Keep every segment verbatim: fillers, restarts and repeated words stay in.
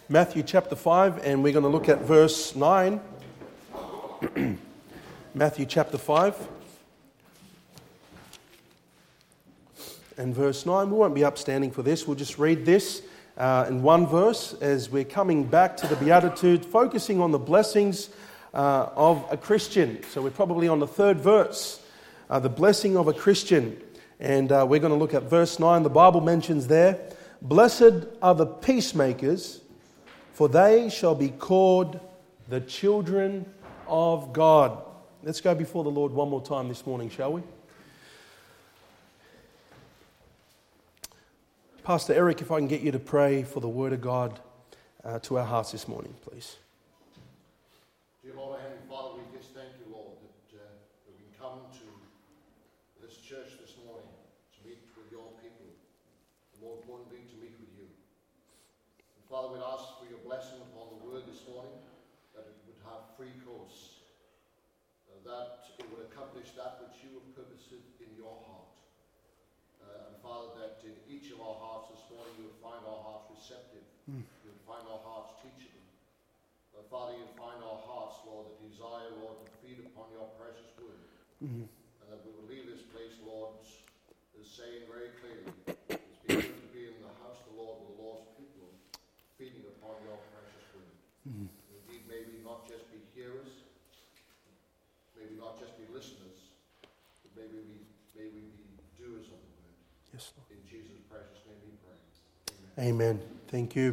Matthew chapter five, and we're going to look at verse nine. Matthew chapter five and verse nine. We won't be upstanding for this. We'll just read this uh, in one verse as we're coming back to the Beatitude, focusing on the blessings uh, of a Christian. So we're probably on the third verse, uh, the blessing of a Christian. And uh, we're going to look at verse nine. The Bible mentions there, "Blessed are the peacemakers, for they shall be called the children of God." Let's go before the Lord one more time this morning, shall we? Pastor Eric, if I can get you to pray for the Word of God uh, to our hearts this morning, please. Dear Lord, Heavenly Father, we just thank you, Lord, that, uh, that we can come to this church this morning to meet with your people. And more importantly, to meet with you. And Father, we'd ask for your blessing upon the Word this morning, that it would have free course, uh, that it would accomplish that which you have purposed in your heart. Uh, and Father, that in each of our hearts this morning you would find our hearts receptive, mm. you would find our hearts teachable. Uh, Father, you would find our hearts, Lord, that desire, Lord, to feed upon your precious word. Mm-hmm. And that we would leave this place, Lord, as saying very clearly, it's been good to be in the house of the Lord with the Lord's people, feeding upon your precious word. Mm-hmm. Indeed, may we not just be hearers, may we not just be listeners, but may we be, may we be doers of the word. Yes, Lord. In Jesus' precious name we pray. Amen. Amen. Thank you.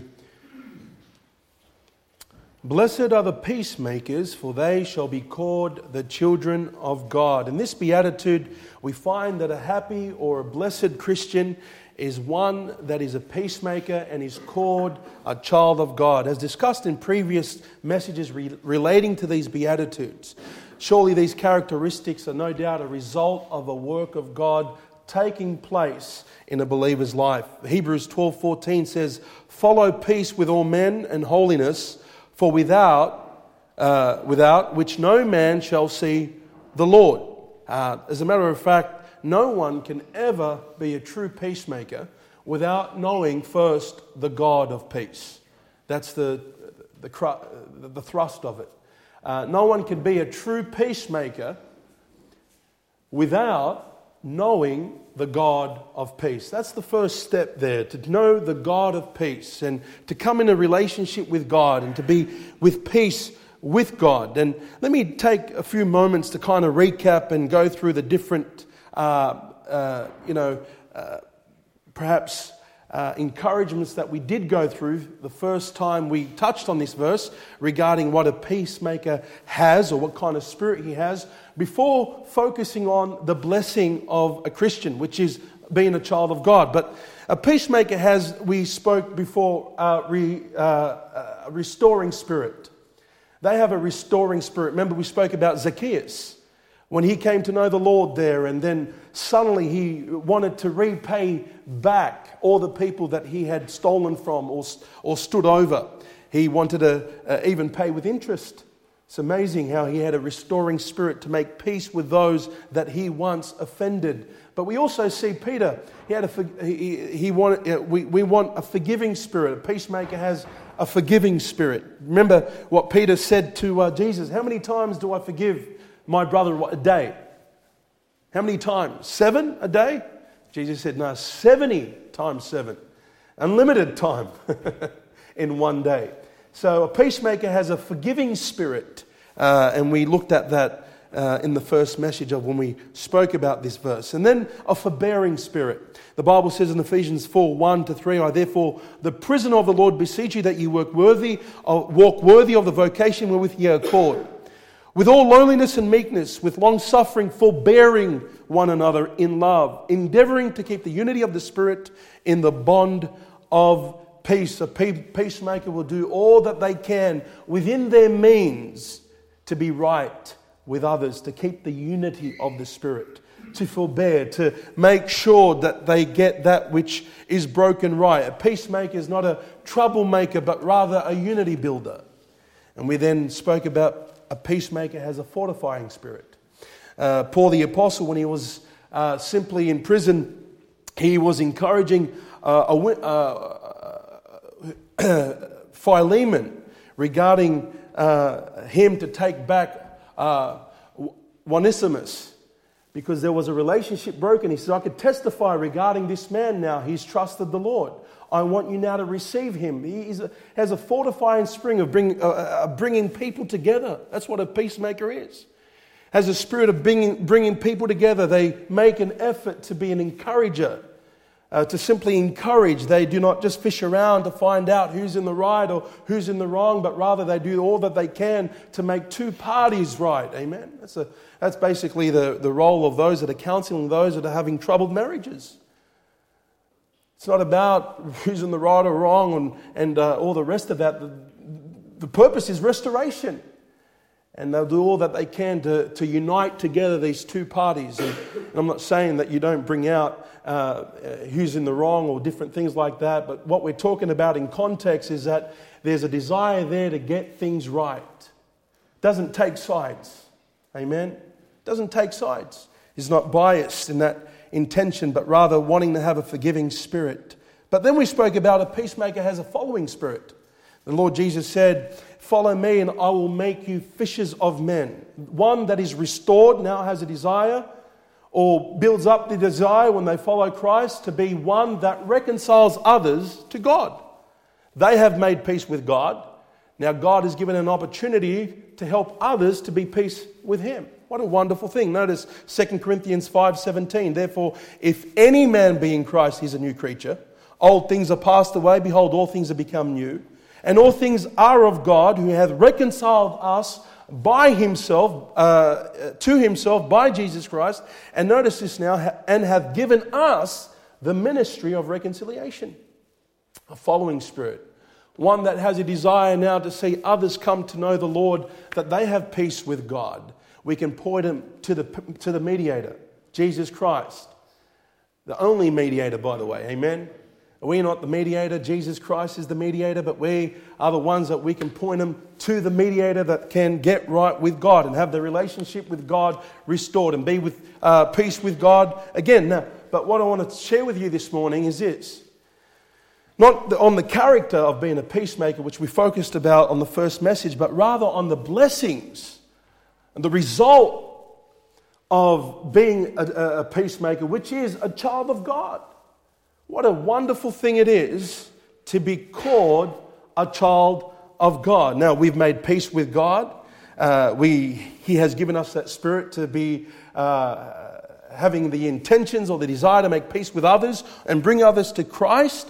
"Blessed are the peacemakers, for they shall be called the children of God." In this beatitude, we find that a happy or a blessed Christian is one that is a peacemaker and is called a child of God. As discussed in previous messages re- relating to these beatitudes, surely these characteristics are no doubt a result of a work of God taking place in a believer's life. Hebrews twelve fourteen says, "Follow peace with all men and holiness, for without, uh, without which no man shall see the Lord." Uh, as a matter of fact, no one can ever be a true peacemaker without knowing first the God of peace. That's the the, the, the thrust of it. Uh, no one can be a true peacemaker without knowing the God of peace. That's the first step there, to know the God of peace and to come in a relationship with God and to be with peace with God. And let me take a few moments to kind of recap and go through the different, uh, uh, you know, uh, perhaps uh, encouragements that we did go through the first time we touched on this verse regarding what a peacemaker has or what kind of spirit he has, before focusing on the blessing of a Christian, which is being a child of God. But a peacemaker has, we spoke before, uh, re, uh, a restoring spirit. They have a restoring spirit. Remember, we spoke about Zacchaeus when he came to know the Lord there, and then suddenly he wanted to repay back all the people that he had stolen from or, or stood over. He wanted to uh, even pay with interest. It's amazing how he had a restoring spirit to make peace with those that he once offended. But we also see Peter. He had a he, he wanted. We we want a forgiving spirit. A peacemaker has a forgiving spirit. Remember what Peter said to uh, Jesus: "How many times do I forgive my brother a day? How many times? Seven a day?" Jesus said, "No, seventy times seven, unlimited time in one day." So a peacemaker has a forgiving spirit, uh, and we looked at that uh, in the first message of when we spoke about this verse. And then a forbearing spirit. The Bible says in Ephesians four, one to three, "I therefore, the prisoner of the Lord, beseech you that you work worthy, of, walk worthy of the vocation wherewith ye are called, with all lowliness and meekness, with long suffering, forbearing one another in love, endeavouring to keep the unity of the Spirit in the bond of peace." A peacemaker will do all that they can within their means to be right with others, to keep the unity of the Spirit, to forbear, to make sure that they get that which is broken right. A peacemaker is not a troublemaker, but rather a unity builder. And we then spoke about a peacemaker has a fortifying spirit. Uh, Paul the Apostle, when he was uh, simply in prison, he was encouraging uh, a, uh, Philemon regarding uh, him to take back uh, Onesimus, because there was a relationship broken. He said, I could testify regarding this man now. He's trusted the Lord. I want you now to receive him. He is a, has a fortifying spring of bring, uh, uh, bringing people together. That's what a peacemaker is. Has a spirit of bringing, bringing people together. They make an effort to be an encourager, uh, to simply encourage. They do not just fish around to find out who's in the right or who's in the wrong, but rather they do all that they can to make two parties right. Amen. That's a that's basically the, the role of those that are counseling those that are having troubled marriages. It's not about who's in the right or wrong and, and uh, all the rest of that. The, the purpose is restoration. And they'll do all that they can to, to unite together these two parties. And, and I'm not saying that you don't bring out uh, who's in the wrong or different things like that. But what we're talking about in context is that there's a desire there to get things right. It doesn't take sides. Amen? It doesn't take sides. He's not biased in that intention, but rather wanting to have a forgiving spirit. But then we spoke about a peacemaker has a following spirit. The Lord Jesus said, follow me and I will make you fishers of men. One that is restored now has a desire or builds up the desire when they follow Christ to be one that reconciles others to God. They have made peace with God. Now God has given an opportunity to help others to be peace with Him. What a wonderful thing. Notice Second Corinthians five seventeen. Therefore, if any man be in Christ, he's a new creature. Old things are passed away. Behold, all things have become new. And all things are of God, who hath reconciled us by himself, uh, to himself, by Jesus Christ. And notice this now, and hath given us the ministry of reconciliation. A following spirit. One that has a desire now to see others come to know the Lord, that they have peace with God. We can point them to the, to the mediator, Jesus Christ. The only mediator, by the way. Amen. We're not the mediator. Jesus Christ is the mediator, but we are the ones that we can point them to the mediator that can get right with God and have the relationship with God restored and be with uh, peace with God again. Now, but what I want to share with you this morning is this. Not on the character of being a peacemaker, which we focused about on the first message, but rather on the blessings and the result of being a, a peacemaker, which is a child of God. What a wonderful thing it is to be called a child of God. Now, we've made peace with God. Uh, we He has given us that spirit to be uh, having the intentions or the desire to make peace with others and bring others to Christ.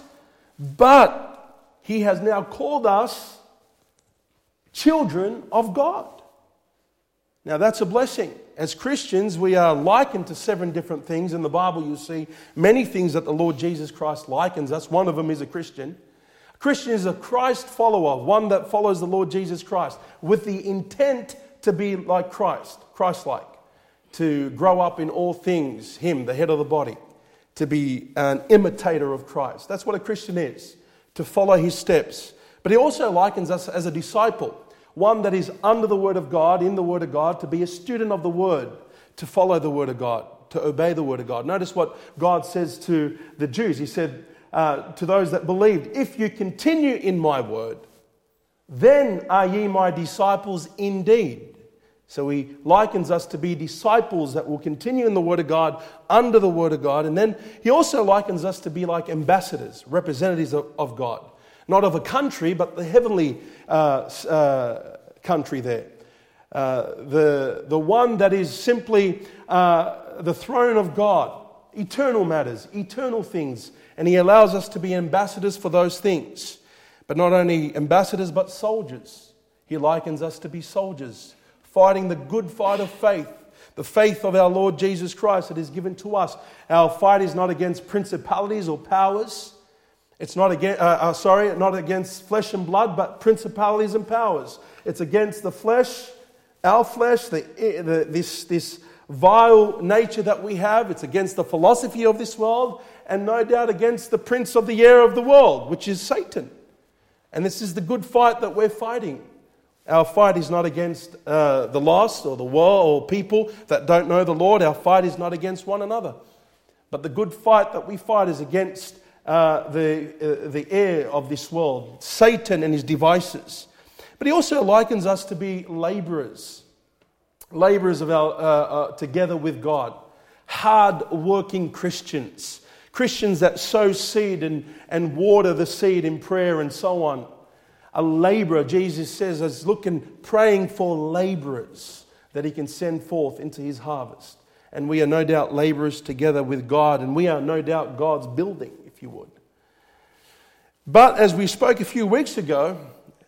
But He has now called us children of God. Now, that's a blessing. As Christians, we are likened to seven different things. In the Bible, you see many things that the Lord Jesus Christ likens us. One of them is a Christian. A Christian is a Christ follower, one that follows the Lord Jesus Christ with the intent to be like Christ, Christ-like, to grow up in all things, Him, the head of the body, to be an imitator of Christ. That's what a Christian is, to follow His steps. But He also likens us as a disciple. One that is under the Word of God, in the Word of God, to be a student of the Word, to follow the Word of God, to obey the Word of God. Notice what God says to the Jews. He said uh, to those that believed, if you continue in my Word, then are ye my disciples indeed. So He likens us to be disciples that will continue in the Word of God, under the Word of God. And then He also likens us to be like ambassadors, representatives of, of God. Not of a country, but the heavenly uh, uh, country there. Uh, the, the one that is simply uh, the throne of God. Eternal matters, eternal things. And He allows us to be ambassadors for those things. But not only ambassadors, but soldiers. He likens us to be soldiers, fighting the good fight of faith. The faith of our Lord Jesus Christ that is given to us. Our fight is not against principalities or powers. It's not against, uh, uh, sorry, not against flesh and blood, but principalities and powers. It's against the flesh, our flesh, the, the, this, this vile nature that we have. It's against the philosophy of this world, and no doubt against the prince of the air of the world, which is Satan. And this is the good fight that we're fighting. Our fight is not against uh, the lost or the world or people that don't know the Lord. Our fight is not against one another. But the good fight that we fight is against uh, the, uh, the heir of this world, Satan and his devices. But he also likens us to be laborers, laborers of our, uh, uh, together with God, hard-working Christians, Christians that sow seed and, and water the seed in prayer and so on. A laborer, Jesus says, is looking, praying for laborers that he can send forth into his harvest. And we are no doubt laborers together with God, and we are no doubt God's building, if you would. But as we spoke a few weeks ago,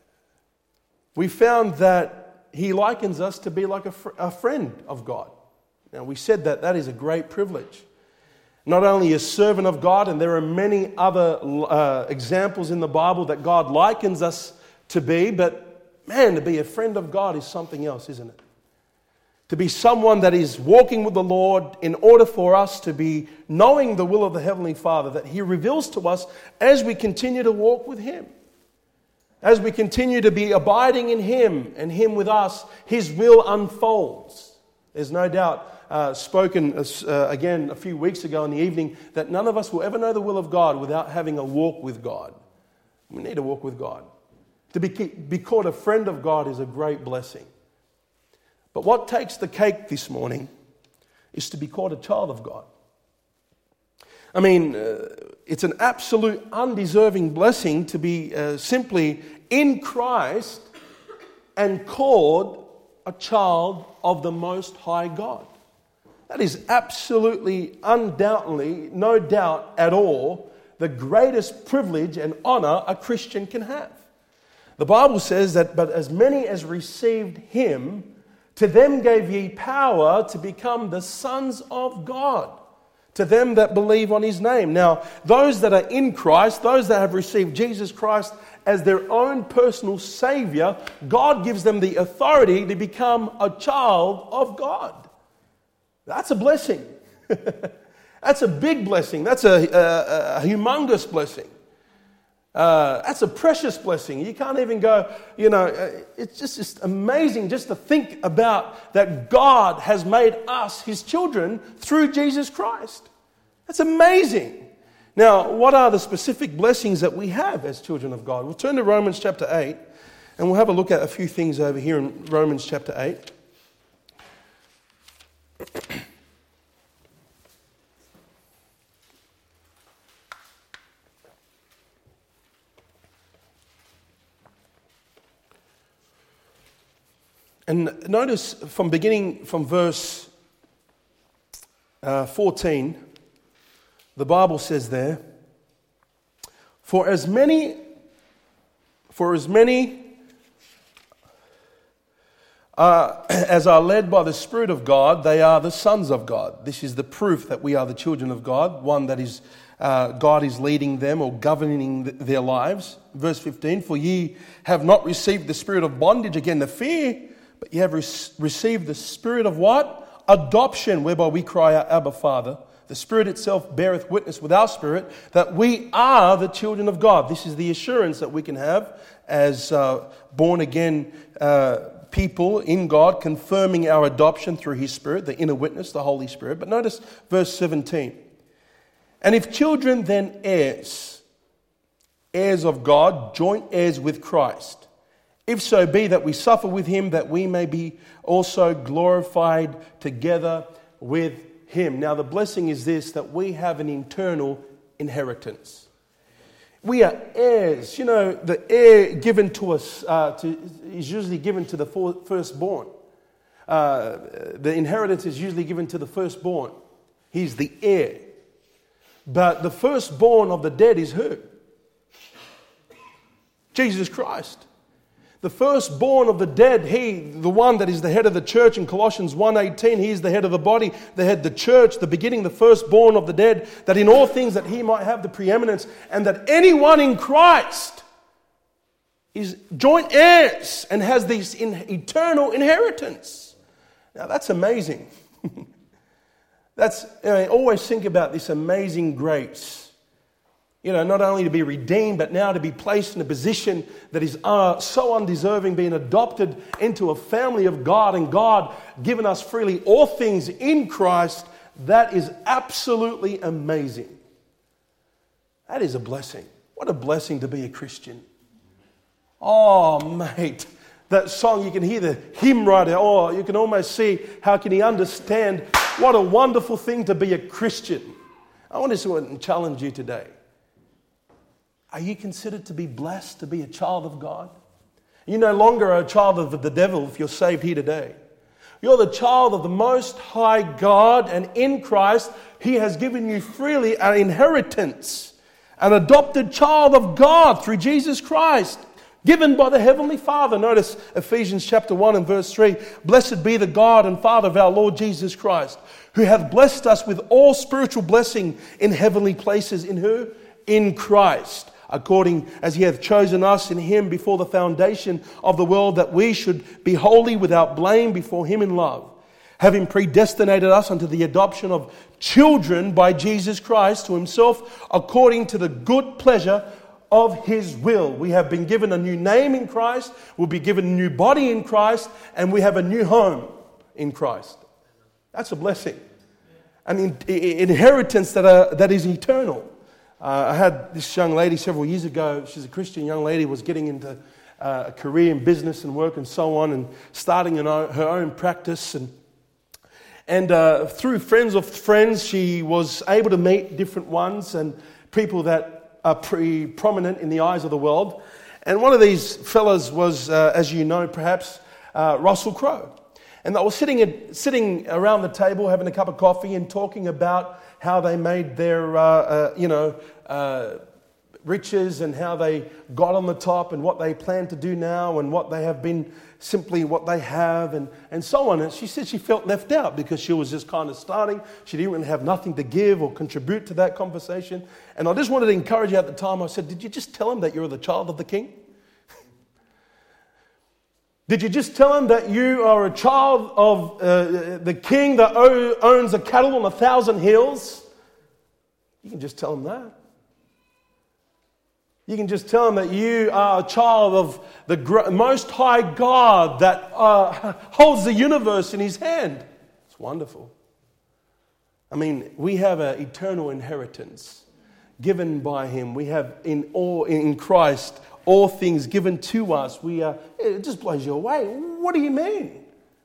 we found that he likens us to be like a, fr- a friend of God. Now, we said that that is a great privilege. Not only a servant of God, and there are many other uh, examples in the Bible that God likens us to be, but man, to be a friend of God is something else, isn't it? To be someone that is walking with the Lord in order for us to be knowing the will of the Heavenly Father that He reveals to us as we continue to walk with Him. As we continue to be abiding in Him and Him with us, His will unfolds. There's no doubt uh, spoken uh, again a few weeks ago in the evening that none of us will ever know the will of God without having a walk with God. We need to walk with God. To be, be called a friend of God is a great blessing. But what takes the cake this morning is to be called a child of God. I mean, uh, it's an absolute undeserving blessing to be uh, simply in Christ and called a child of the Most High God. That is absolutely, undoubtedly, no doubt at all, the greatest privilege and honor a Christian can have. The Bible says that, but as many as received Him, to them gave ye power to become the sons of God, to them that believe on His name. Now, those that are in Christ, those that have received Jesus Christ as their own personal Savior, God gives them the authority to become a child of God. That's a blessing. That's a big blessing. That's a, a, a humongous blessing. Uh, that's a precious blessing. You can't even go, you know, it's just, just amazing just to think about that God has made us His children through Jesus Christ. That's amazing. Now, what are the specific blessings that we have as children of God? We'll turn to Romans chapter eight, and we'll have a look at a few things over here in Romans chapter eight. And notice from beginning from verse uh, fourteen, the Bible says there, For as many, for as many uh, as are led by the Spirit of God, they are the sons of God. This is the proof that we are the children of God, one that is uh, God is leading them or governing th- their lives. Verse fifteen, For ye have not received the spirit of bondage again to fear, but ye have re- received the spirit of what? Adoption, whereby we cry out, Abba, Father. The Spirit itself beareth witness with our spirit that we are the children of God. This is the assurance that we can have as uh, born-again uh, people in God, confirming our adoption through His Spirit, the inner witness, the Holy Spirit. But notice verse seventeen. And if children, then heirs, heirs of God, joint heirs with Christ. If so be that we suffer with Him, that we may be also glorified together with Him. Now the blessing is this, that we have an eternal inheritance. We are heirs. You know, the heir given to us uh, to, is usually given to the firstborn. Uh, the inheritance is usually given to the firstborn. He's the heir. But the firstborn of the dead is who? Jesus Christ. The firstborn of the dead, He, the one that is the head of the church in Colossians one eighteen, He is the head of the body, the head, the church, the beginning, the firstborn of the dead, that in all things that He might have the preeminence, and that anyone in Christ is joint heirs and has this in eternal inheritance. Now that's amazing. That's, you know, I always think about this amazing grace. You know, not only to be redeemed, but now to be placed in a position that is uh, so undeserving, being adopted into a family of God, and God given us freely all things in Christ. That is absolutely amazing. That is a blessing. What a blessing to be a Christian. Oh, mate. That song, you can hear the hymn writer. Oh, you can almost see how can he understand what a wonderful thing to be a Christian. I want to challenge you today. Are you considered to be blessed to be a child of God? You're no longer a child of the devil if you're saved here today. You're the child of the Most High God, and in Christ, He has given you freely an inheritance, an adopted child of God through Jesus Christ, given by the Heavenly Father. Notice Ephesians chapter one and verse three. Blessed be the God and Father of our Lord Jesus Christ, who hath blessed us with all spiritual blessing in heavenly places. In who? In Christ. According as He hath chosen us in Him before the foundation of the world, that we should be holy without blame before Him in love, having predestinated us unto the adoption of children by Jesus Christ to Himself, according to the good pleasure of His will. We have been given a new name in Christ, we'll be given a new body in Christ, and we have a new home in Christ. That's a blessing. An in- inheritance that, uh, that is eternal. Uh, I had this young lady several years ago. She's a Christian young lady, was getting into uh, a career in business and work and so on, and starting an own, her own practice. And and uh, through friends of friends, she was able to meet different ones and people that are pretty prominent in the eyes of the world. And one of these fellas was, uh, as you know perhaps, uh, Russell Crowe. And they were sitting at, sitting around the table having a cup of coffee and talking about how they made their, uh, uh, you know, uh, riches and how they got on the top and what they plan to do now and what they have been, simply what they have and, and so on. And she said she felt left out because she was just kind of starting. She didn't really have nothing to give or contribute to that conversation. And I just wanted to encourage you at the time. I said, did you just tell him that you're the child of the King? Did you just tell him that you are a child of uh, the King that o- owns a cattle on a thousand hills? You can just tell him that. You can just tell him that you are a child of the gr- Most High God that uh, holds the universe in His hand. It's wonderful. I mean, we have an eternal inheritance given by Him. We have in all in Christ all things given to us. We are. It just blows you away. What do you mean?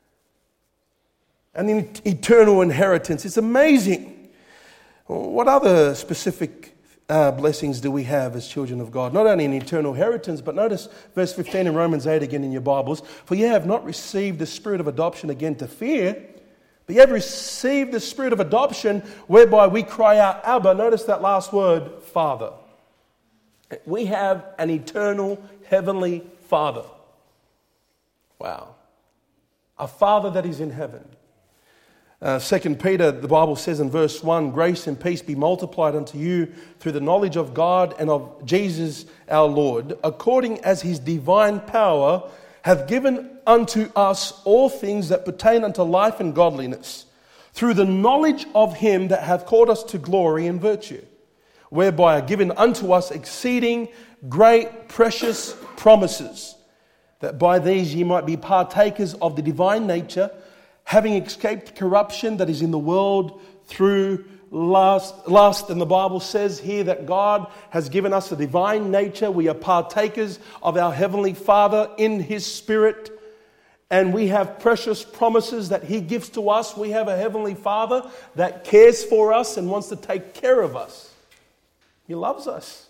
An eternal inheritance. It's amazing. What other specific uh, blessings do we have as children of God? Not only an eternal inheritance, but notice verse fifteen in Romans eight again in your Bibles. For you have not received the spirit of adoption again to fear, but you have received the spirit of adoption whereby we cry out, Abba. Notice that last word, Father. We have an eternal heavenly Father. Wow. A Father that is in heaven. Uh, Second Peter, the Bible says in verse one, grace and peace be multiplied unto you through the knowledge of God and of Jesus our Lord, according as His divine power hath given unto us all things that pertain unto life and godliness, through the knowledge of Him that hath called us to glory and virtue, whereby are given unto us exceeding great precious promises, that by these ye might be partakers of the divine nature, having escaped corruption that is in the world through lust. lust. And the Bible says here that God has given us a divine nature. We are partakers of our Heavenly Father in His Spirit. And we have precious promises that He gives to us. We have a Heavenly Father that cares for us and wants to take care of us. He loves us.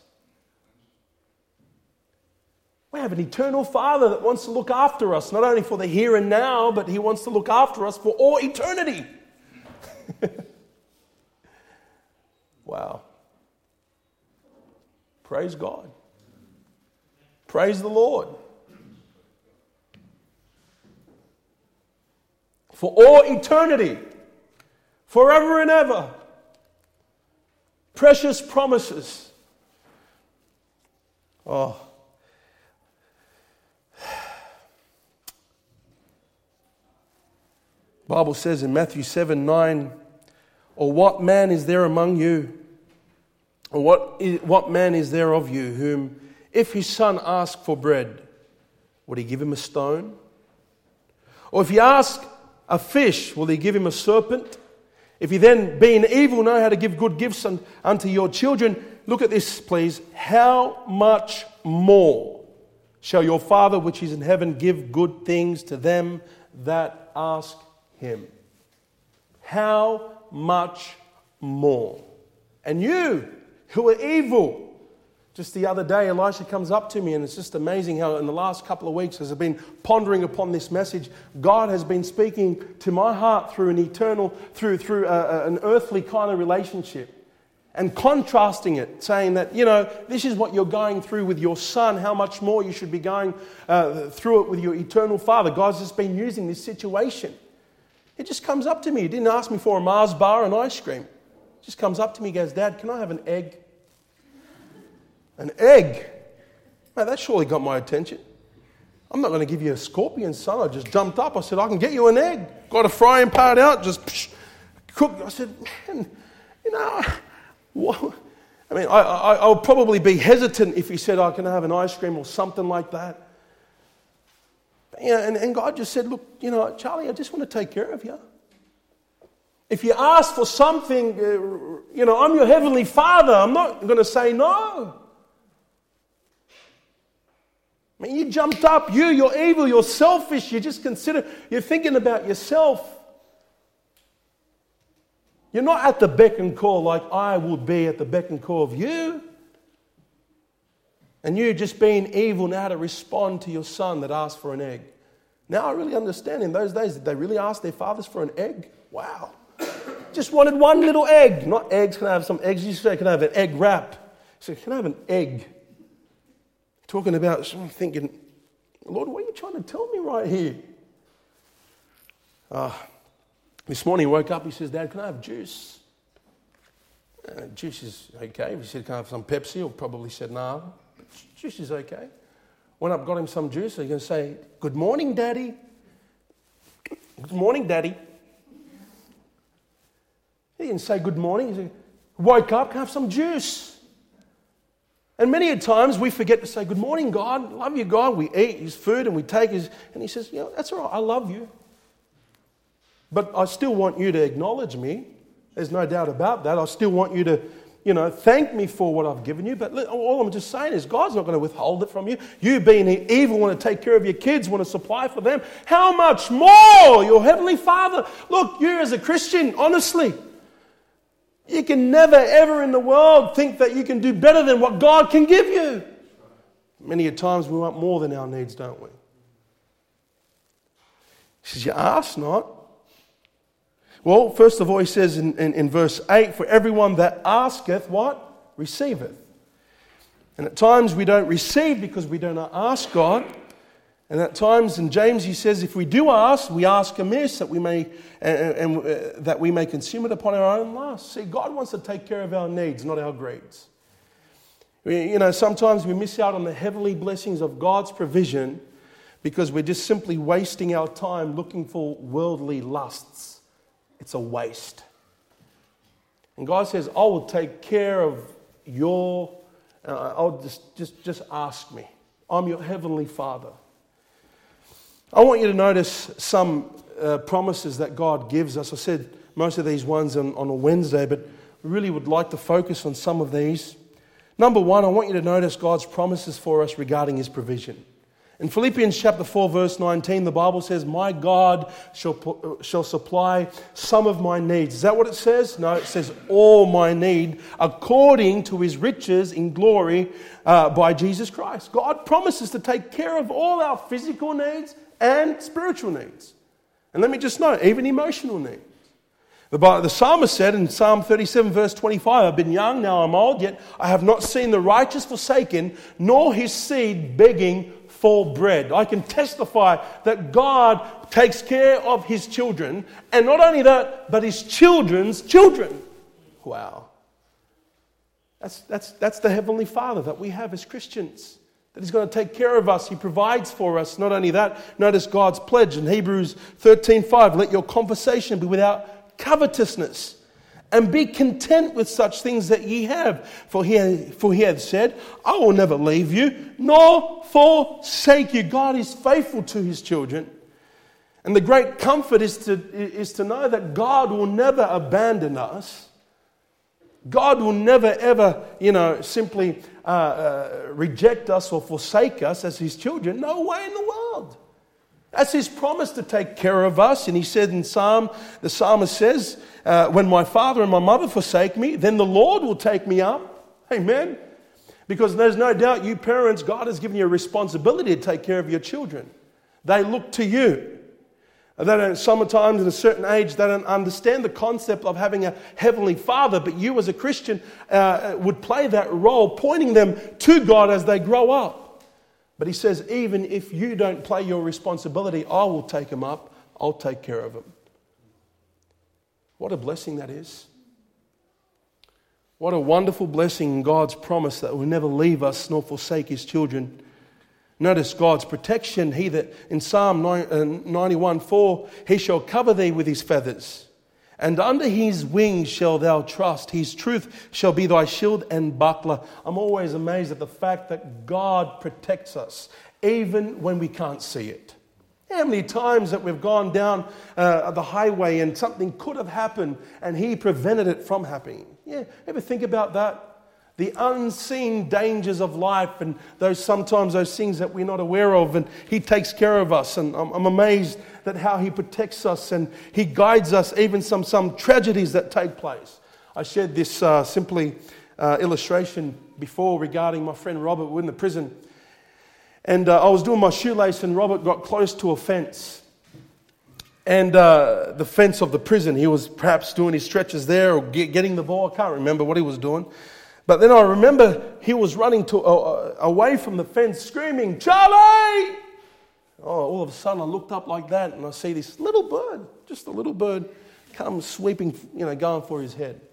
We have an eternal Father that wants to look after us, not only for the here and now, but He wants to look after us for all eternity. Wow. Praise God. Praise the Lord. For all eternity, forever and ever. Precious promises. Oh. The Bible says in Matthew seven nine, or what man is there among you, or what, is, what man is there of you, whom if his son ask for bread, would he give him a stone? Or if he ask a fish, will he give him a serpent? If you then, being evil, know how to give good gifts un, unto your children, look at this, please. How much more shall your Father which is in heaven give good things to them that ask him? How much more? And you who are evil. Just the other day, Elisha comes up to me, and it's just amazing how in the last couple of weeks, as I've been pondering upon this message, God has been speaking to my heart through an eternal, through through a, an earthly kind of relationship, and contrasting it, saying that, you know, this is what you're going through with your son, how much more you should be going uh, through it with your eternal Father. God's just been using this situation. It just comes up to me. He didn't ask me for a Mars bar and ice cream. It just comes up to me and goes, Dad, can I have an egg? An egg? Man, that surely got my attention. I'm not going to give you a scorpion, son. I just jumped up. I said, I can get you an egg. Got a frying pan out, just psh, cooked. I said, man, you know, what? I mean, I, I, I would probably be hesitant if he said, I can have an ice cream or something like that. But, you know, and, and God just said, look, you know, Charlie, I just want to take care of you. If you ask for something, uh, you know, I'm your heavenly Father. I'm not going to say no. I mean, you jumped up, you, you're evil, you're selfish, you just consider, you're thinking about yourself. You're not at the beck and call like I would be at the beck and call of you. And you just being evil now to respond to your son that asked for an egg. Now I really understand, in those days, did they really ask their fathers for an egg? Wow. Just wanted one little egg. Not eggs, can I have some eggs? You say, can I have an egg wrap? He said, can I have an egg? Talking about, so I'm thinking, Lord, what are you trying to tell me right here? Uh, this morning he woke up, he says, Dad, can I have juice? Uh, juice is okay. If he said, can I have some Pepsi? He'll probably said, no. But juice is okay. Went up, got him some juice. He's going to say, good morning, Daddy. Good morning, Daddy. He didn't say good morning. He said, woke up, can I have some juice? And many a times we forget to say, good morning, God. Love you, God. We eat his food and we take his... And he says, yeah, that's all right. I love you. But I still want you to acknowledge me. There's no doubt about that. I still want you to, you know, thank me for what I've given you. But all I'm just saying is God's not going to withhold it from you. You being evil, want to take care of your kids, want to supply for them. How much more your Heavenly Father? Look, you as a Christian, honestly... You can never, ever in the world think that you can do better than what God can give you. Many a times we want more than our needs, don't we? He says, you ask not. Well, first of all, he says in, in, in verse eight, for everyone that asketh, what? Receiveth. And at times we don't receive because we do not ask God. And at times, in James, he says, if we do ask, we ask amiss, that we may and, and uh, that we may consume it upon our own lust. See, God wants to take care of our needs, not our greeds. We, you know, sometimes we miss out on the heavenly blessings of God's provision because we're just simply wasting our time looking for worldly lusts. It's a waste. And God says, I will take care of your. Uh, I'll just just just ask me. I'm your heavenly Father. I want you to notice some uh, promises that God gives us. I said most of these ones on, on a Wednesday, but really would like to focus on some of these. Number one, I want you to notice God's promises for us regarding his provision. In Philippians chapter four, verse nineteen, the Bible says, my God shall, shall supply some of my needs. Is that what it says? No, it says all my need according to his riches in glory uh, by Jesus Christ. God promises to take care of all our physical needs and spiritual needs. And let me just note, even emotional needs. The, the psalmist said in Psalm thirty-seven, verse twenty-five, I've been young, now I'm old, yet I have not seen the righteous forsaken, nor his seed begging for bread. I can testify that God takes care of his children, and not only that, but his children's children. Wow. That's, that's, that's the Heavenly Father that we have as Christians. That he's going to take care of us. He provides for us. Not only that, notice God's pledge in Hebrews thirteen five. Let your conversation be without covetousness, and be content with such things that ye have. For he, for he hath said, I will never leave you, nor forsake you. God is faithful to his children. And the great comfort is to, is to know that God will never abandon us. God will never, ever, you know, simply uh, uh, reject us or forsake us as His children. No way in the world. That's His promise to take care of us. And He said in Psalm, the psalmist says, uh, when my father and my mother forsake me, then the Lord will take me up. Amen. Because there's no doubt you parents, God has given you a responsibility to take care of your children. They look to you. They don't, sometimes at a certain age, they don't understand the concept of having a heavenly Father, but you as a Christian uh, would play that role, pointing them to God as they grow up. But He says, even if you don't play your responsibility, I will take them up. I'll take care of them. What a blessing that is. What a wonderful blessing in God's promise that will never leave us nor forsake His children. Notice God's protection. He that in Psalm ninety-one four, He shall cover thee with His feathers, and under His wings shall thou trust. His truth shall be thy shield and buckler. I'm always amazed at the fact that God protects us, even when we can't see it. How many times that we've gone down uh, the highway and something could have happened and He prevented it from happening? Yeah, ever think about that? The unseen dangers of life and those sometimes those things that we're not aware of, and He takes care of us. And I'm, I'm amazed at how He protects us and He guides us, even some some tragedies that take place. I shared this uh, simply uh, illustration before regarding my friend Robert. We were in the prison, and uh, I was doing my shoelace, and Robert got close to a fence. And uh, the fence of the prison, he was perhaps doing his stretches there or get, getting the ball. I can't remember what he was doing. But then I remember he was running to uh, away from the fence screaming, "Charlie!" Oh, all of a sudden I looked up like that and I see this little bird, just a little bird, comes sweeping, you know, going for his head.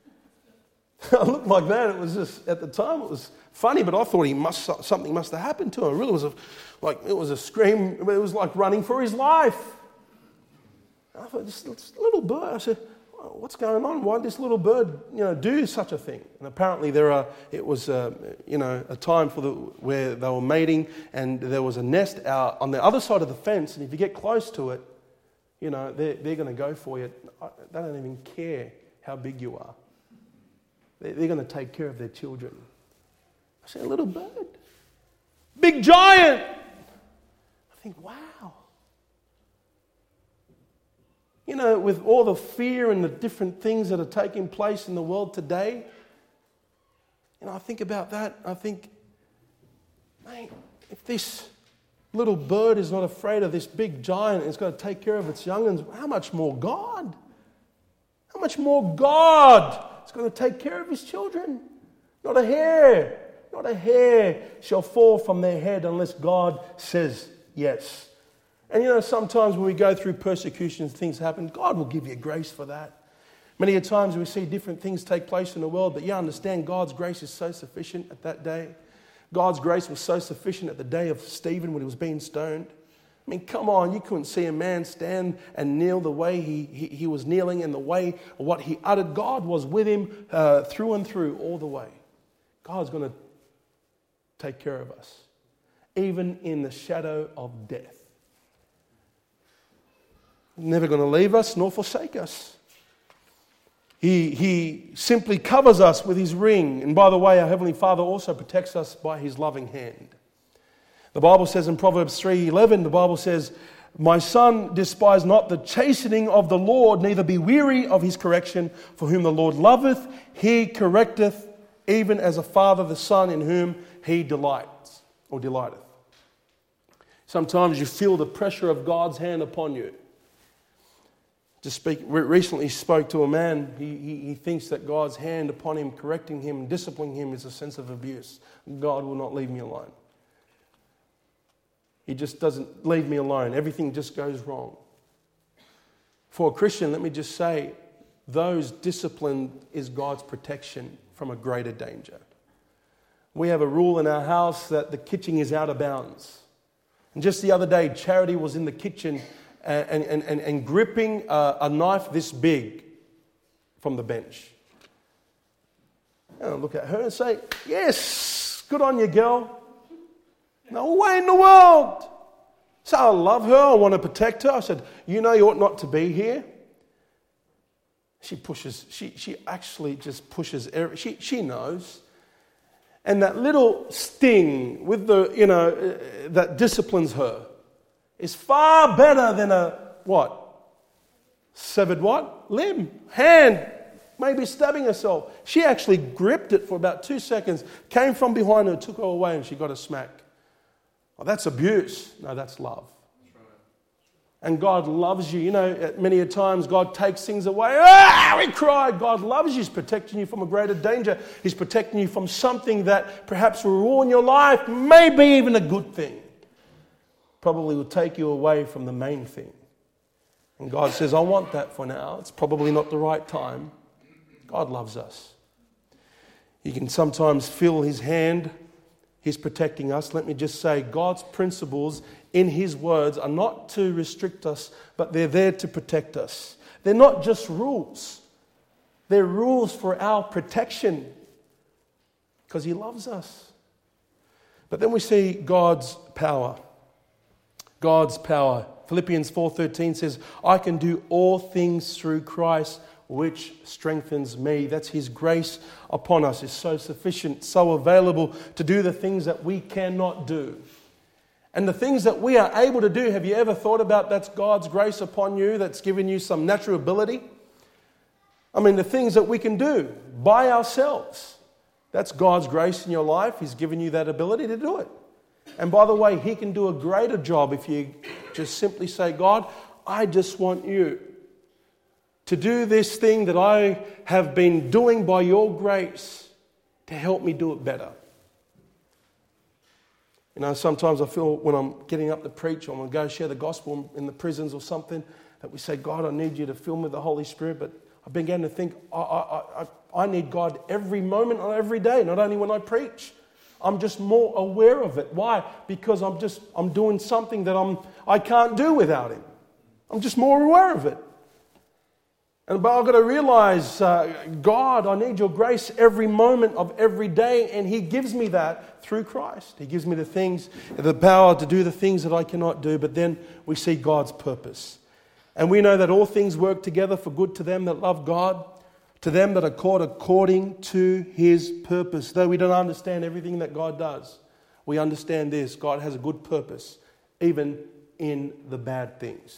I looked like that. It was just, at the time it was funny, but I thought he must something must have happened to him. It really was a, like, it was a scream. It was like running for his life. I thought, this, this little bird, I said, what's going on? Why did this little bird, you know, do such a thing? And apparently there are, it was, uh, you know, a time for the where they were mating, and there was a nest out on the other side of the fence, and if you get close to it, you know, they're, they're going to go for you. They don't even care how big you are. They're, they're going to take care of their children. I said, a little bird. Big giant. I think, wow. You know, with all the fear and the different things that are taking place in the world today, you know, I think about that. I think, mate, if this little bird is not afraid of this big giant and it's got to take care of its young ones, how much more God? How much more God is going to take care of His children? Not a hair, not a hair shall fall from their head unless God says yes. And you know, sometimes when we go through persecutions, things happen, God will give you grace for that. Many a times we see different things take place in the world, but you understand God's grace is so sufficient at that day. God's grace was so sufficient at the day of Stephen when he was being stoned. I mean, come on, you couldn't see a man stand and kneel the way he, he, he was kneeling and the way of what he uttered. God was with him uh, through and through all the way. God's going to take care of us, even in the shadow of death. Never going to leave us nor forsake us. He, he simply covers us with His ring. And by the way, our Heavenly Father also protects us by His loving hand. The Bible says in Proverbs three eleven, the Bible says, "My son, despise not the chastening of the Lord, neither be weary of His correction. For whom the Lord loveth, He correcteth, even as a father the son in whom He delights," or delighteth. Sometimes you feel the pressure of God's hand upon you. Just speak, recently spoke to a man. He, he, he thinks that God's hand upon him, correcting him, disciplining him, is a sense of abuse. God will not leave me alone. He just doesn't leave me alone. Everything just goes wrong. For a Christian, let me just say, those discipline is God's protection from a greater danger. We have a rule in our house that the kitchen is out of bounds. And just the other day, Charity was in the kitchen And, and, and, and gripping a, a knife this big from the bench. And I look at her and say, "Yes, good on you, girl. No way in the world." So I love her. I want to protect her. I said, "You know you ought not to be here." She pushes, she, she actually just pushes, every, she, she knows. And that little sting with the, you know, uh, that disciplines her is far better than a, what? Severed what? Limb, hand, maybe stabbing herself. She actually gripped it for about two seconds, came from behind her, took her away, and she got a smack. Oh, that's abuse. No, that's love. And God loves you. You know, many a times God takes things away. Ah, we cry. God loves you. He's protecting you from a greater danger. He's protecting you from something that perhaps will ruin your life, maybe even a good thing. Probably will take you away from the main thing. And God says, I want that for now. It's probably not the right time. God loves us. You can sometimes feel His hand. He's protecting us. Let me just say, God's principles in His words are not to restrict us, but they're there to protect us. They're not just rules. They're rules for our protection because He loves us. But then we see God's power. God's power. Philippians four thirteen says, I can do all things through Christ which strengthens me. That's His grace upon us is so sufficient, so available to do the things that we cannot do. And the things that we are able to do, have you ever thought about that's God's grace upon you that's given you some natural ability? I mean, the things that we can do by ourselves, that's God's grace in your life. He's given you that ability to do it. And by the way, He can do a greater job if you just simply say, God, I just want you to do this thing that I have been doing by your grace to help me do it better. You know, sometimes I feel when I'm getting up to preach or I'm going to go share the gospel in the prisons or something, that we say, God, I need you to fill me with the Holy Spirit. But I've begun to think, I, I, I, I need God every moment of every day, not only when I preach. I'm just more aware of it. Why? Because I'm just, I'm doing something that I'm, I can't do without Him. I'm just more aware of it. And but I've got to realize, uh, God, I need your grace every moment of every day, and He gives me that through Christ. He gives me the things, the power to do the things that I cannot do, but then we see God's purpose. And we know that all things work together for good to them that love God, to them that are called according to His purpose. Though we don't understand everything that God does, we understand this: God has a good purpose, even in the bad things.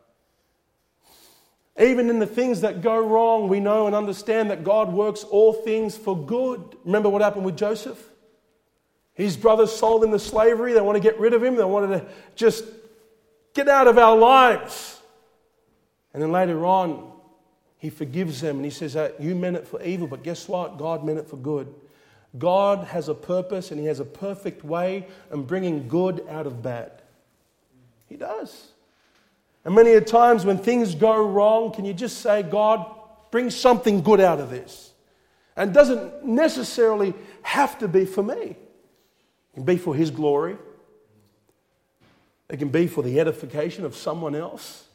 Even in the things that go wrong, we know and understand that God works all things for good. Remember what happened with Joseph? His brothers sold him to slavery. They want to get rid of him. They wanted to just get out of our lives. And then later on, He forgives them and He says, hey, you meant it for evil, but guess what? God meant it for good. God has a purpose and He has a perfect way of bringing good out of bad. He does. And many a times when things go wrong, can you just say, God, bring something good out of this? And it doesn't necessarily have to be for me. It can be for His glory. It can be for the edification of someone else.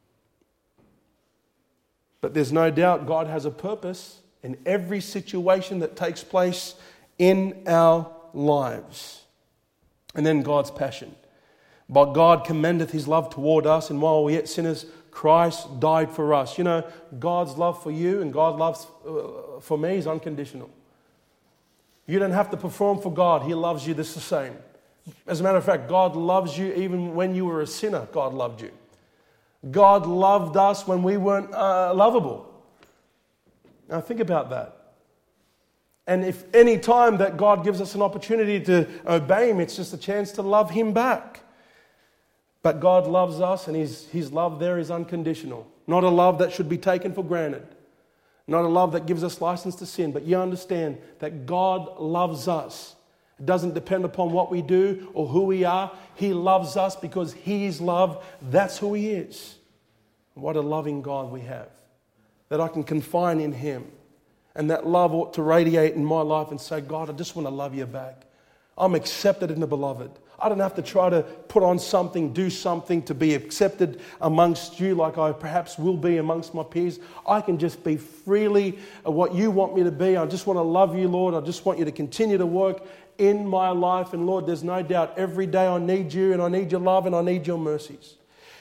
But there's no doubt God has a purpose in every situation that takes place in our lives. And then God's passion. But God commendeth His love toward us, and while we yet sinners, Christ died for us. You know, God's love for you and God's love uh, for me is unconditional. You don't have to perform for God. He loves you just the same. As a matter of fact, God loves you even when you were a sinner. God loved you. God loved us when we weren't uh, lovable. Now think about that. And if any time that God gives us an opportunity to obey Him, it's just a chance to love Him back. But God loves us, and His, His love there is unconditional. Not a love that should be taken for granted. Not a love that gives us license to sin. But you understand that God loves us. It doesn't depend upon what we do or who we are. He loves us because He is love. That's who He is. What a loving God we have. That I can confide in Him. And that love ought to radiate in my life and say, God, I just want to love you back. I'm accepted in the beloved. I don't have to try to put on something, do something to be accepted amongst you like I perhaps will be amongst my peers. I can just be freely what you want me to be. I just want to love you, Lord. I just want you to continue to work in my life. And Lord, there's no doubt every day I need you and I need your love and I need your mercies.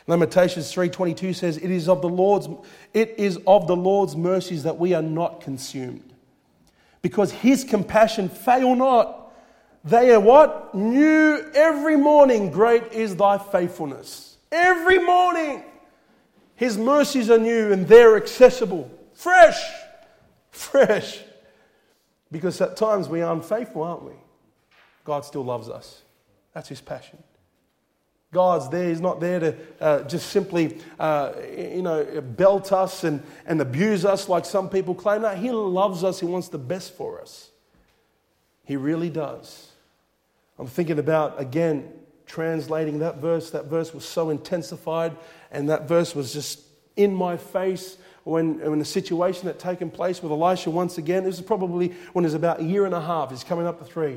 Lamentations three twenty-two says, "It is of the Lord's it is of the Lord's mercies that we are not consumed, because his compassion fail not. They are what? New every morning. Great is thy faithfulness." Every morning, his mercies are new and they're accessible, fresh, fresh. Because at times we are unfaithful, aren't we? God still loves us. That's his passion. God's there. He's not there to uh, just simply, uh, you know, belt us and, and abuse us like some people claim. No, he loves us. He wants the best for us. He really does. I'm thinking about, again, translating that verse. That verse was so intensified, and that verse was just in my face when, when the situation had taken place with Elisha once again. This is probably when it was about a year and a half. He's coming up to three.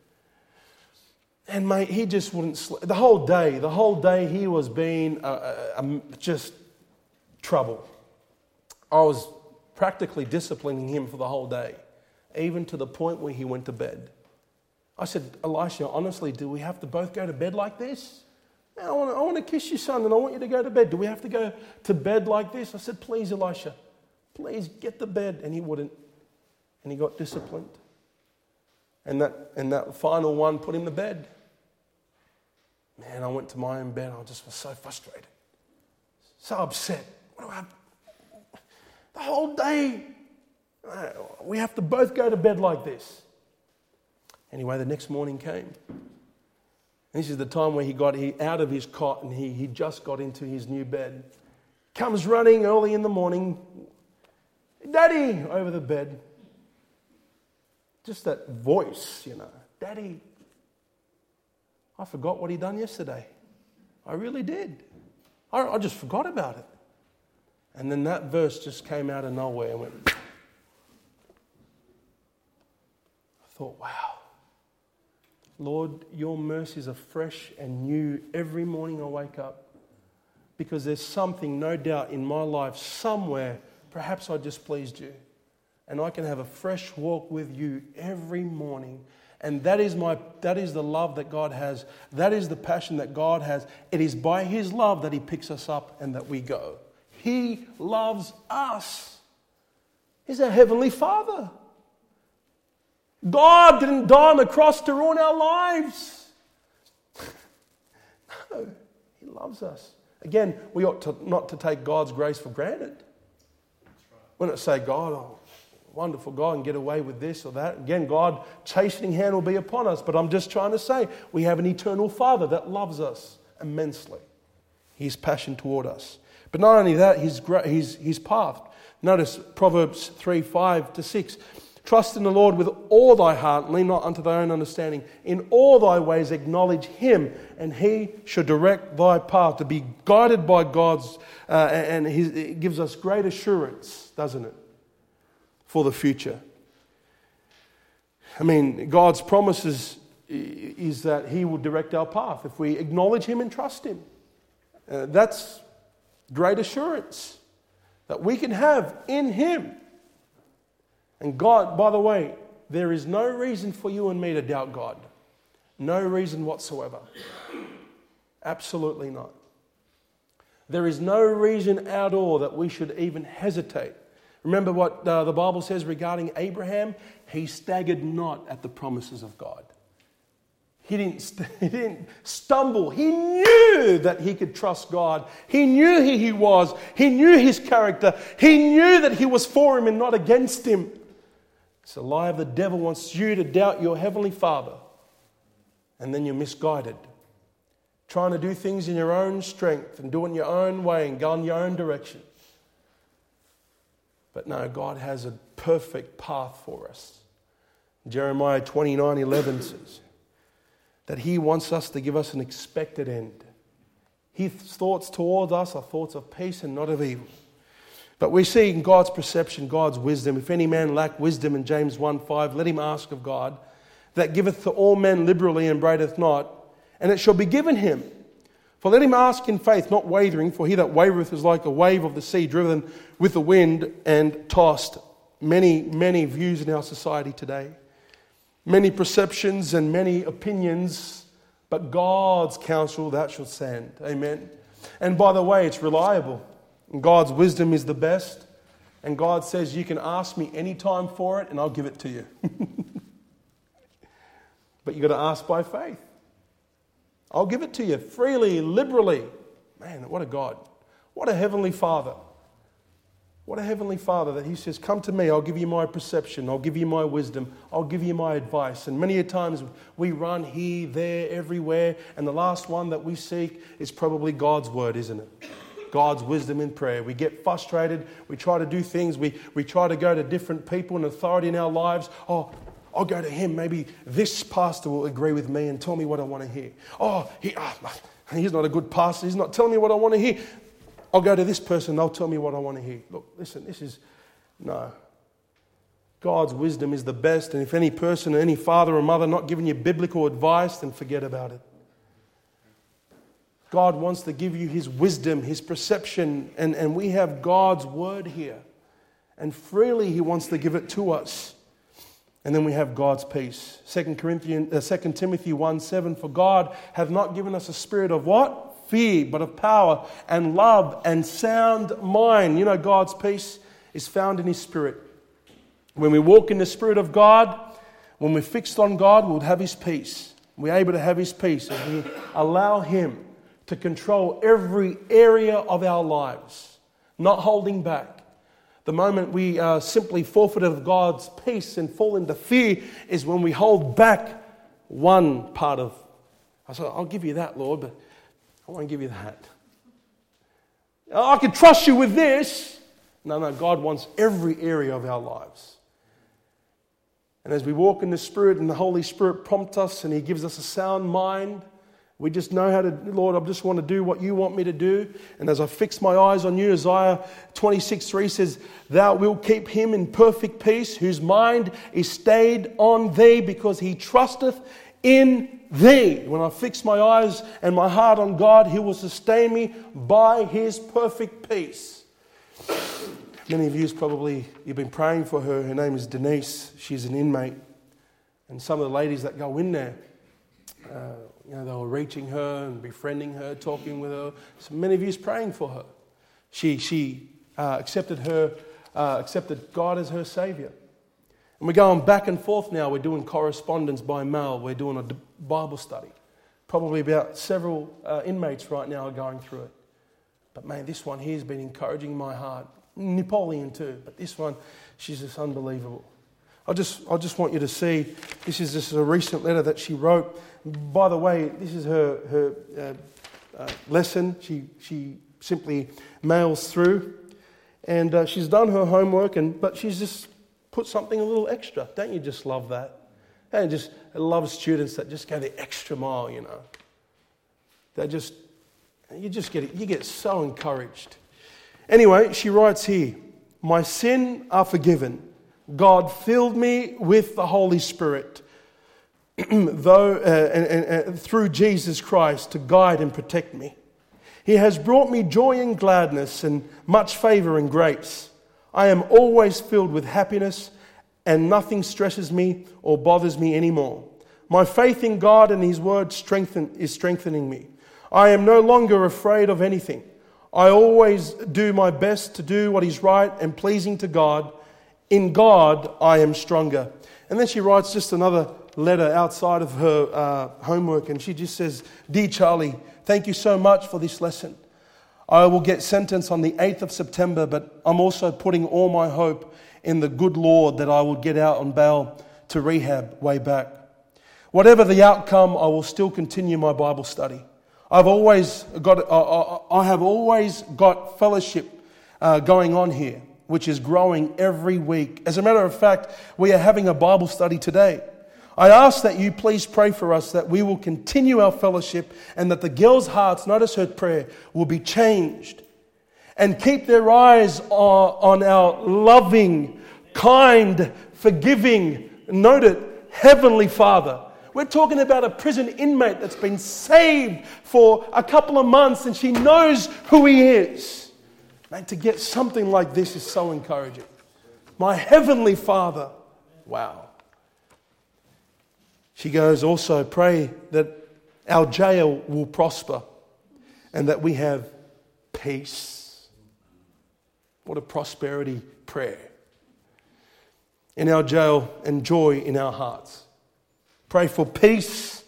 And mate, he just wouldn't sleep. The whole day, the whole day he was being uh, uh, just trouble. I was practically disciplining him for the whole day, even to the point where he went to bed. I said, "Elisha, honestly, do we have to both go to bed like this? I want to, I want to kiss you, son, and I want you to go to bed. Do we have to go to bed like this?" I said, "Please, Elisha, please get to bed." And he wouldn't. And he got disciplined. And that, and that final one put him to bed. Man, I went to my own bed. I just was so frustrated, so upset. What do I have? The whole day, we have to both go to bed like this. Anyway, the next morning came. And this is the time where he got he, out of his cot and he, he just got into his new bed. Comes running early in the morning. "Daddy," over the bed. Just that voice, you know. "Daddy." I forgot what he'd done yesterday. I really did. I, I just forgot about it. And then that verse just came out of nowhere and went. I thought, wow. Lord, your mercies are fresh and new every morning I wake up. Because there's something, no doubt, in my life somewhere, perhaps I displeased you. And I can have a fresh walk with you every morning. And that is my that is the love that God has. That is the passion that God has. It is by his love that he picks us up and that we go. He loves us. He's our heavenly Father. God didn't die on the cross to ruin our lives. No, he loves us. Again, we ought to not to take God's grace for granted. We don't say, "God, oh, wonderful God, and get away with this or that." Again, God, chastening hand will be upon us. But I'm just trying to say, we have an eternal Father that loves us immensely. His passion toward us. But not only that, his, his, his path. Notice Proverbs three, five to six. "Trust in the Lord with all thy heart, and lean not unto thy own understanding. In all thy ways acknowledge him, and he shall direct thy path." To be guided by God's, uh, and he, it gives us great assurance, doesn't it, for the future. I mean, God's promises is that he will direct our path if we acknowledge him and trust him. Uh, that's great assurance that we can have in him. And God, by the way, there is no reason for you and me to doubt God. No reason whatsoever. Absolutely not. There is no reason at all that we should even hesitate. Remember what uh, the Bible says regarding Abraham? He staggered not at the promises of God. He didn't, st- he didn't stumble. He knew that he could trust God. He knew who he was. He knew his character. He knew that he was for him and not against him. It's a lie of the devil wants you to doubt your heavenly Father. And then you're misguided. Trying to do things in your own strength and do it in your own way and go in your own direction. But no, God has a perfect path for us. Jeremiah twenty-nine eleven says that he wants us to give us an expected end. His thoughts towards us are thoughts of peace and not of evil. But we see in God's perception, God's wisdom. If any man lack wisdom, in James one five, let him ask of God, that giveth to all men liberally and braideth not, and it shall be given him. For let him ask in faith, not wavering, for he that wavereth is like a wave of the sea, driven with the wind and tossed. Many, many views in our society today. Many perceptions and many opinions, but God's counsel that shall stand. Amen. And by the way, it's reliable. And God's wisdom is the best. And God says, you can ask me anytime for it and I'll give it to you. But you've got to ask by faith. I'll give it to you freely, liberally. Man, what a God. What a heavenly Father. What a heavenly Father that He says, come to me, I'll give you my perception, I'll give you my wisdom, I'll give you my advice. And many a times we run here, there, everywhere, and the last one that we seek is probably God's word, isn't it? God's wisdom in prayer. We get frustrated, we try to do things, we, we try to go to different people and authority in our lives. Oh, I'll go to him, maybe this pastor will agree with me and tell me what I want to hear. Oh, he, oh he's not a good pastor, he's not telling me what I want to hear. I'll go to this person, they'll tell me what I want to hear. Look, listen, this is, no. God's wisdom is the best, and if any person or any father or mother not giving you biblical advice, then forget about it. God wants to give you His wisdom, His perception, and, and we have God's word here. And freely He wants to give it to us. And then we have God's peace. Second Corinthians, uh, Second Timothy one seven, for God hath not given us a spirit of what? Fear, but of power and love and sound mind. You know, God's peace is found in His Spirit. When we walk in the Spirit of God, when we're fixed on God, we'll have His peace. We're able to have His peace and we allow Him to control every area of our lives, not holding back. The moment we uh, simply forfeit of God's peace and fall into fear is when we hold back one part of. I said, I'll give you that, Lord, but I won't give you that. I can trust you with this. No, no, God wants every area of our lives. And as we walk in the Spirit and the Holy Spirit prompts us and He gives us a sound mind, we just know how to, Lord, I just want to do what you want me to do. And as I fix my eyes on you, Isaiah twenty-six three says, thou wilt keep him in perfect peace, whose mind is stayed on thee, because he trusteth in thee. When I fix my eyes and my heart on God, He will sustain me by His perfect peace. Many of you probably, you've been praying for her. Her name is Denise. She's an inmate. And some of the ladies that go in there, uh, you know, they were reaching her and befriending her, talking with her. So many of you is praying for her. She she uh, accepted her, uh, accepted God as her Savior. And we're going back and forth now. We're doing correspondence by mail. We're doing a Bible study. Probably about several uh, inmates right now are going through it. But man, this one here has been encouraging my heart. Napoleon too, but this one, she's just unbelievable. I just, I just want you to see, this is just a recent letter that she wrote. By the way, this is her her uh, uh, lesson. She she simply mails through, and uh, she's done her homework, and but she's just put something a little extra. Don't you just love that? And just I love students that just go the extra mile. You know, they just you just get you get so encouraged. Anyway, she writes here, my sin are forgiven. God filled me with the Holy Spirit, though uh, and, and, and through Jesus Christ to guide and protect me. He has brought me joy and gladness and much favor and grace. I am always filled with happiness and nothing stresses me or bothers me anymore. My faith in God and His Word strengthen, is strengthening me. I am no longer afraid of anything. I always do my best to do what is right and pleasing to God. In God, I am stronger. And then she writes just another letter outside of her uh, homework, and she just says, Dear Charlie, thank you so much for this lesson. I will get sentenced on the eighth of September, but I'm also putting all my hope in the good Lord that I will get out on bail to rehab way back. Whatever the outcome, I will still continue my Bible study. I've always got, uh, I have always got fellowship uh, going on here, which is growing every week. As a matter of fact, we are having a Bible study today. I ask that you please pray for us that we will continue our fellowship and that the girls' hearts, notice her prayer, will be changed and keep their eyes on our loving, kind, forgiving, note it, Heavenly Father. We're talking about a prison inmate that's been saved for a couple of months and she knows who he is. Man, to get something like this is so encouraging. My Heavenly Father. Wow. She goes, also pray that our jail will prosper and that we have peace. What a prosperity prayer. In our jail and joy in our hearts. Pray for peace.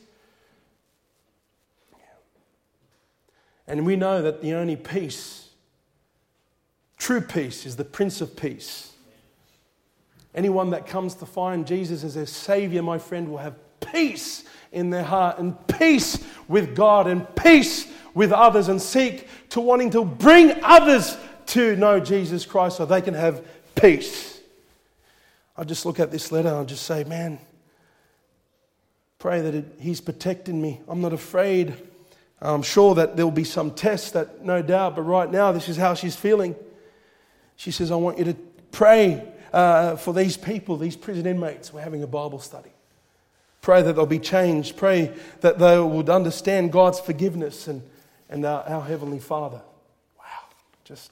And we know that the only peace, true peace, is the Prince of Peace. Anyone that comes to find Jesus as their Savior, my friend, will have peace in their heart and peace with God and peace with others, and seek to wanting to bring others to know Jesus Christ so they can have peace. I just look at this letter and I just say, man, pray that it, He's protecting me. I'm not afraid. I'm sure that there'll be some tests, that no doubt, but right now this is how she's feeling. She says, I want you to pray uh, for these people, these prison inmates. We're having a Bible study. Pray that they'll be changed. Pray that they would understand God's forgiveness and, and our, our Heavenly Father. Wow, just,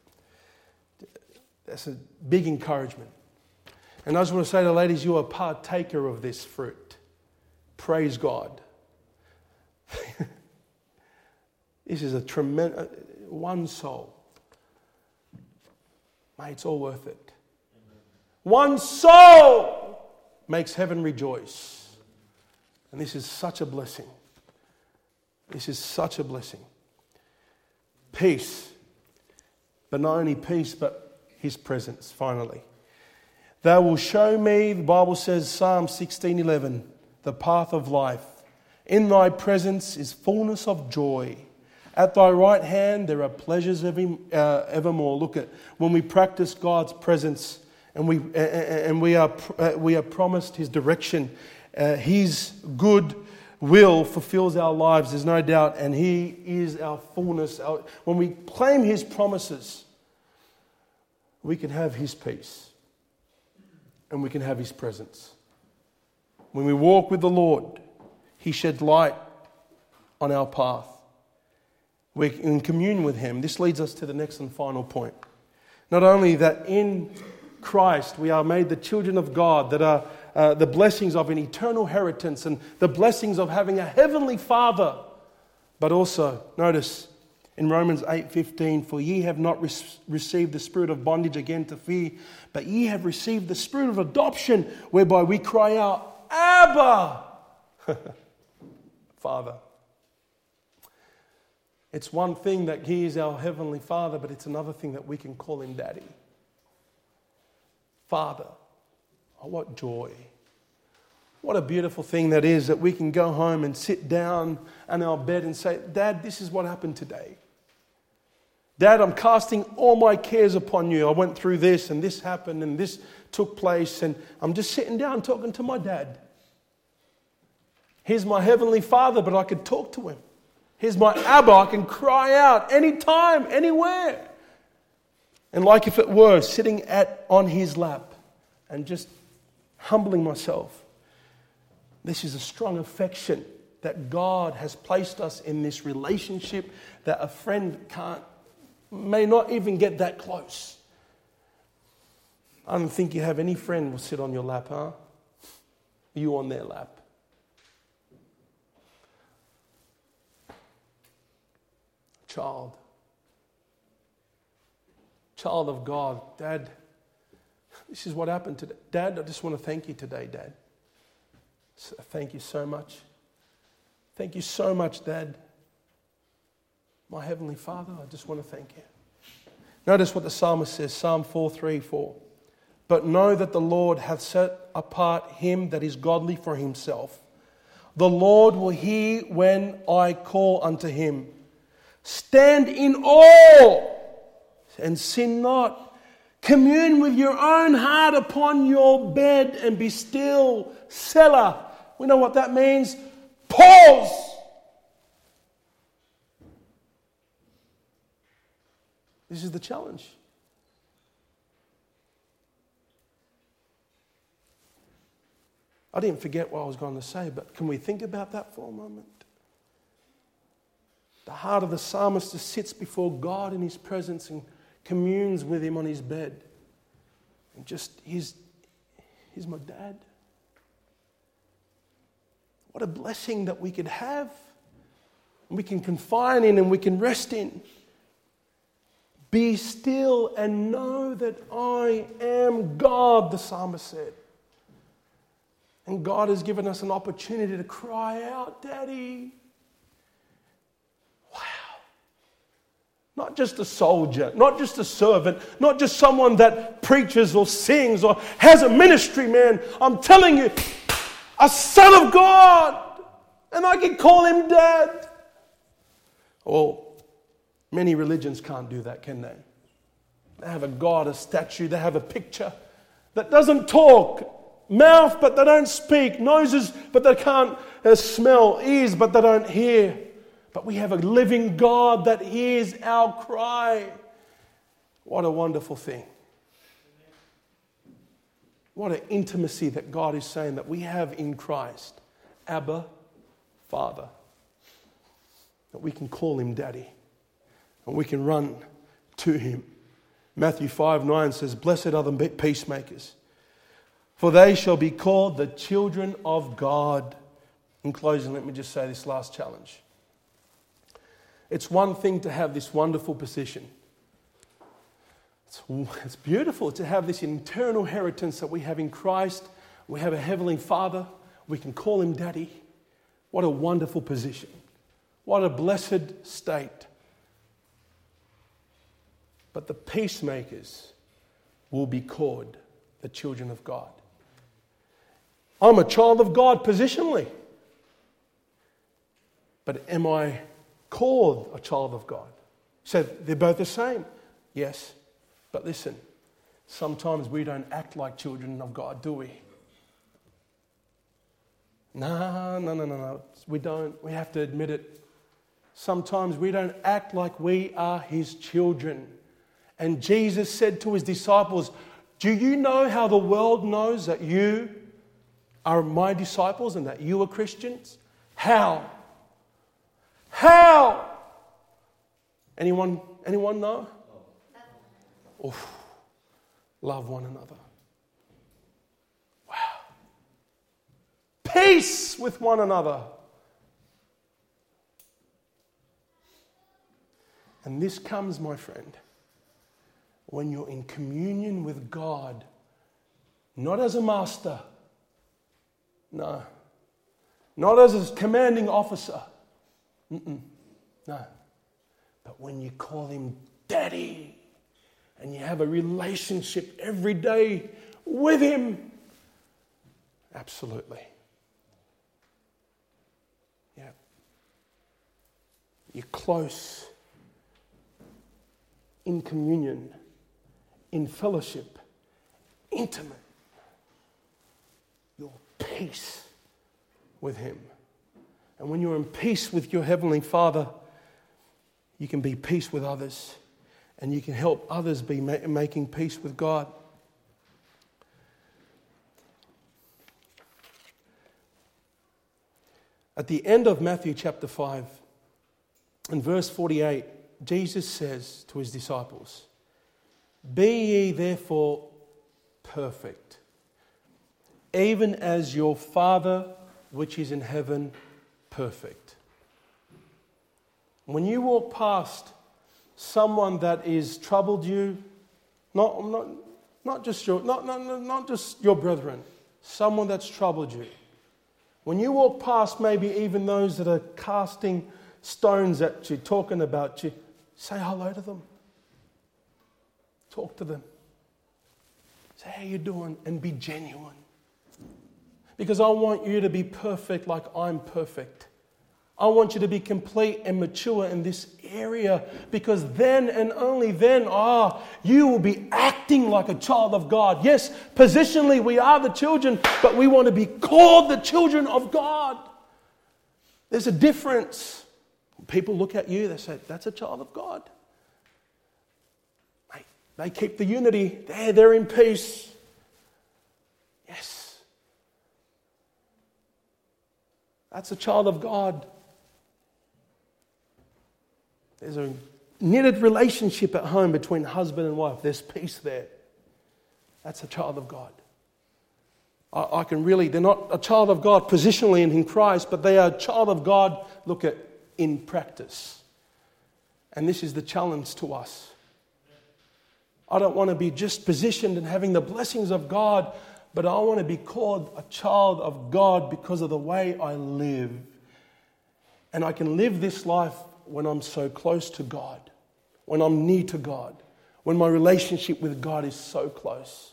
that's a big encouragement. And I just want to say to the ladies, you are a partaker of this fruit. Praise God. This is a tremendous, one soul. Mate, it's all worth it. One soul makes heaven rejoice. And this is such a blessing. This is such a blessing. Peace. But not only peace, but His presence, finally. They will show me, the Bible says, Psalm sixteen eleven, the path of life. In Thy presence is fullness of joy. At Thy right hand there are pleasures every, uh, evermore. Look at when we practice God's presence and we uh, and we are uh, we are promised His direction. Uh, his good will fulfills our lives. There's no doubt, and He is our fullness. Our, when we claim His promises, we can have His peace, and we can have His presence. When we walk with the Lord, He sheds light on our path. We're in communion with Him. This leads us to the next and final point. Not only that in Christ we are made the children of God, that are uh, the blessings of an eternal inheritance and the blessings of having a heavenly Father, but also, notice in Romans eight fifteen, for ye have not re- received the spirit of bondage again to fear, but ye have received the spirit of adoption, whereby we cry out, Abba, Father. It's one thing that He is our Heavenly Father, but it's another thing that we can call Him Daddy. Father. Oh, what joy. What a beautiful thing that is, that we can go home and sit down on our bed and say, Dad, this is what happened today. Dad, I'm casting all my cares upon you. I went through this and this happened and this took place, and I'm just sitting down talking to my dad. He's my Heavenly Father, but I could talk to Him. Here's my Abba. I can cry out anytime, anywhere. And like if it were, sitting at on His lap and just humbling myself. This is a strong affection that God has placed us in this relationship that a friend can't, may not even get that close. I don't think you have any friend will sit on your lap, huh? You on their lap. Child. Child of God. Dad, this is what happened today. Dad, I just want to thank you today, Dad. So thank you so much. Thank you so much, Dad. My Heavenly Father, I just want to thank you. Notice what the psalmist says, Psalm four three four. But know that the Lord hath set apart him that is godly for Himself. The Lord will hear when I call unto Him. Stand in awe and sin not. Commune with your own heart upon your bed and be still. Selah. We know what that means. Pause. This is the challenge. I didn't forget what I was going to say, but can we think about that for a moment? The heart of the psalmist just sits before God in His presence and communes with Him on his bed. And just, he's, he's my dad. What a blessing that we could have. we can confine in and we can rest in. Be still and know that I am God, the psalmist said. And God has given us an opportunity to cry out, Daddy. Wow. Not just a soldier, not just a servant, not just someone that preaches or sings or has a ministry, man. I'm telling you, a son of God. And I can call him Dad. Well, many religions can't do that, can they? They have a God, a statue, they have a picture that doesn't talk. Mouth, but they don't speak. Noses, but they can't uh, smell. Ears, but they don't hear. But we have a living God that hears our cry. What a wonderful thing. What an intimacy that God is saying that we have in Christ. Abba, Father. That we can call him Daddy. And we can run to him. Matthew five nine says, "Blessed are the peacemakers, for they shall be called the children of God." In closing, let me just say this last challenge. It's one thing to have this wonderful position. It's, it's beautiful to have this internal inheritance that we have in Christ. We have a heavenly Father. We can call him Daddy. What a wonderful position. What a blessed state. But the peacemakers will be called the children of God. I'm a child of God positionally. But am I called a child of God? So they're both the same. Yes. But listen, sometimes we don't act like children of God, do we? No, no, no, no, no. We don't. We have to admit it. Sometimes we don't act like we are his children. And Jesus said to his disciples, "Do you know how the world knows that you are my disciples and that you are Christians? How? How? Anyone, anyone know? Oof. Love one another. Wow. Peace with one another. And this comes, my friend, when you're in communion with God, not as a master, no, not as a commanding officer, Mm-mm. no, but when you call him Daddy and you have a relationship every day with him, absolutely, yeah, you're close in communion, in fellowship, intimate, your peace with him. And when you're in peace with your Heavenly Father, you can be peace with others and you can help others be ma- making peace with God. At the end of Matthew chapter five, in verse forty-eight, Jesus says to his disciples, "Be ye therefore perfect, even as your Father which is in heaven perfect." When you walk past someone that is troubled you, not, not, not just your not, not, not just your brethren, someone that's troubled you. When you walk past maybe even those that are casting stones at you, talking about you, say hello to them. Talk to them. Say, "How you doing?" And be genuine. Because I want you to be perfect like I'm perfect. I want you to be complete and mature in this area, because then and only then, ah, you will be acting like a child of God. Yes, positionally we are the children, but we want to be called the children of God. There's a difference. People look at you, they say, "That's a child of God." Mate, they keep the unity. They're, they're in peace. Yes. That's a child of God. There's a knitted relationship at home between husband and wife. There's peace there. That's a child of God. I, I can really, they're not a child of God positionally in Christ, but they are a child of God, look at, in practice. And this is the challenge to us. I don't want to be just positioned and having the blessings of God, but I want to be called a child of God because of the way I live. And I can live this life when I'm so close to God, when I'm near to God, when my relationship with God is so close.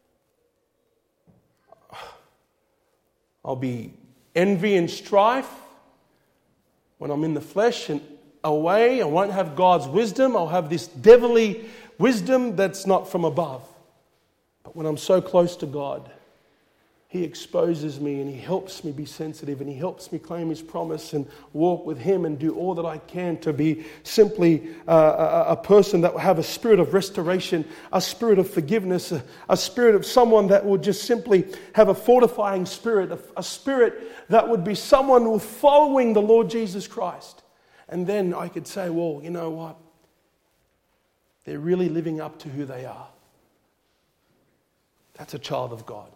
I'll be envy and strife when I'm in the flesh and away. I won't have God's wisdom. I'll have this devilly wisdom that's not from above. But when I'm so close to God, He exposes me and He helps me be sensitive and He helps me claim His promise and walk with Him and do all that I can to be simply uh, a, a person that will have a spirit of restoration, a spirit of forgiveness, a, a spirit of someone that would just simply have a fortifying spirit, a, a spirit that would be someone who following the Lord Jesus Christ. And then I could say, well, you know what? They're really living up to who they are. That's a child of God.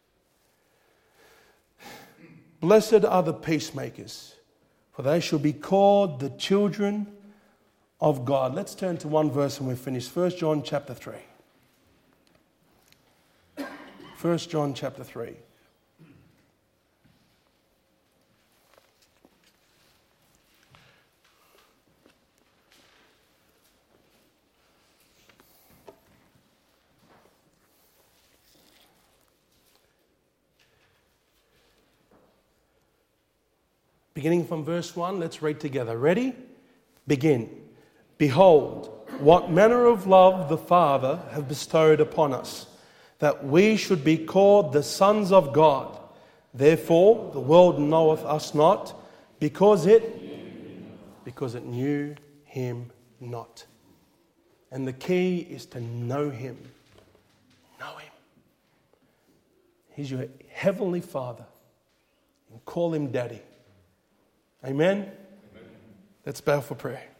Blessed are the peacemakers, for they shall be called the children of God. Let's turn to one verse and we're finished. First John chapter three. First John chapter three. Beginning from verse one, let's read together. Ready? Begin. Behold, what manner of love the Father hath bestowed upon us, that we should be called the sons of God. Therefore, the world knoweth us not, because it, because it knew Him not. And the key is to know Him. Know Him. He's your heavenly Father. And call Him Daddy. Amen? Amen. Let's bow for prayer.